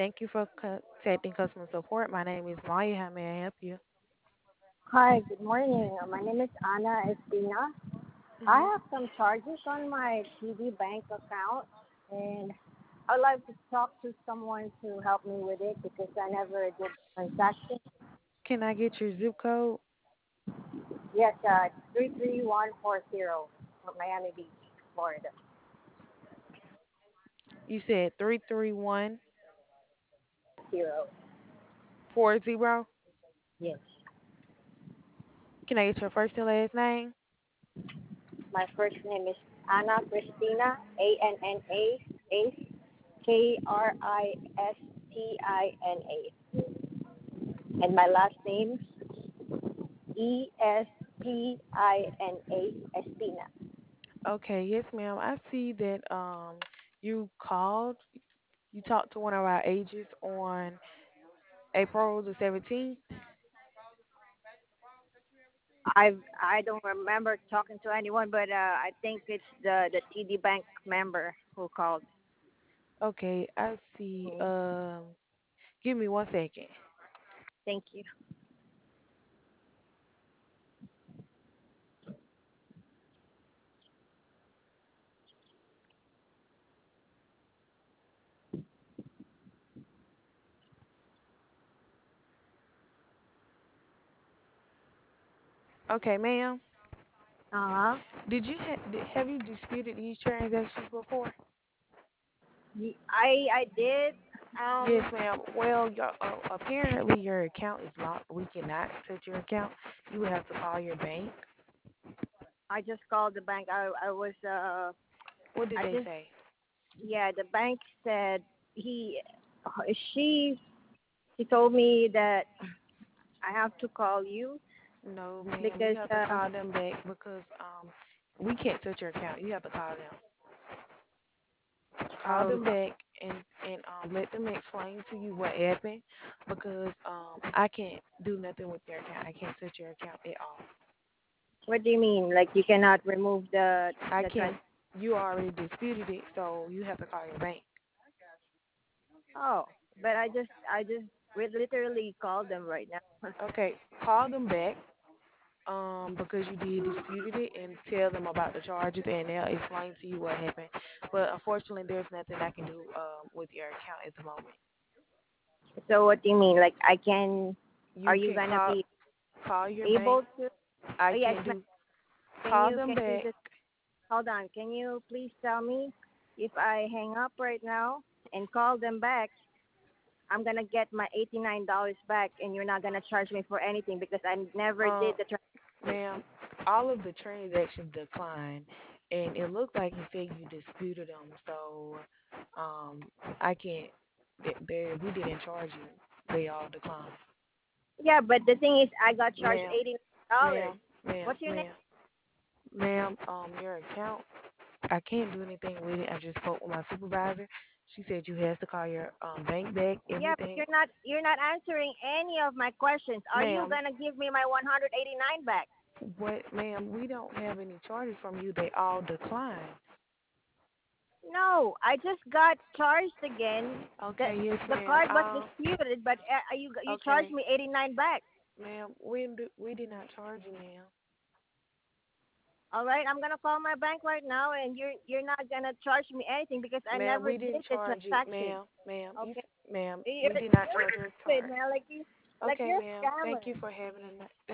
Thank you for contacting customer support. My name is Maya. How may I help you? Hi, good morning. My name is Ana Espina. I hmm have some charges on my TD Bank account, and I'd like to talk to someone to help me with it because I never did transaction. Can I get your zip code? Yes, 33140 from Miami Beach, Florida. You said 33140. Zero. Yes. Can I get your first and last name? My first name is Ana Cristina, ANNA space Kristina, and my last name Espina. Okay, yes, ma'am. I see that you called. You talked to one of our agents on April the 17th. I don't remember talking to anyone, but I think it's the TD Bank member who called. Okay, I see. Mm, Give me 1 second. Thank you. Okay, ma'am. Uh huh. Have you disputed these transactions before? I did. Yes, Um, ma'am. Well, apparently your account is locked. We cannot touch your account. You would have to call your bank. I just called the bank. I was What did I they just say? yeah. The bank said he she she told me that I have to call you No, ma'am. You because have to call them back because we can't touch your account. You have to call them. Call um them back and let them explain to you what happened because I can't do nothing with your account. I can't touch your account at all. what do you mean? Like you cannot remove I the trans? can't. You already disputed it, so you have to call your bank. Oh, but I just literally called them right now. Okay, call them back because you did disputed it and tell them about the charges and they'll explain to you what happened. But unfortunately, there's nothing I can do with your account at the moment. So what do you mean? Like I can? Are You you can gonna be call your bank. able to? I Oh yes, can't ma'am. do Can call you them can you back. just hold on? Can you please tell me if I hang up right now and call them back, I'm gonna get my $89 back, and you're not gonna charge me for anything because I never Um, did the transaction. ma'am, all of the transactions declined, and it looked like you said you disputed them. So, um, I can't. We didn't charge you. They all declined. Yeah, but the thing is, I got charged Ma'am, $89. ma'am, ma'am, What's your name? ma'am, ma'am. Your account. I can't do anything with it. I just spoke with my supervisor. She said you have to call your bank back. Yeah, but Everything, you're not answering any of my questions. Are you ma'am. gonna give me my 189 back? What, ma'am? We don't have any charges from you. They all declined. No, I just got charged again. The Okay, yes, the ma'am. card was disputed, but you charged Okay, me 89 back. ma'am. We did not charge you, ma'am. All right, I'm gonna call my bank right now, and you're not gonna charge me anything because I Ma'am, never we didn't did the charge you, transaction. ma'am. Ma'am, Okay, ma'am. you're We did not charge your stupid, card. man. Like Okay, you're a ma'am. scammer. Thank you for having a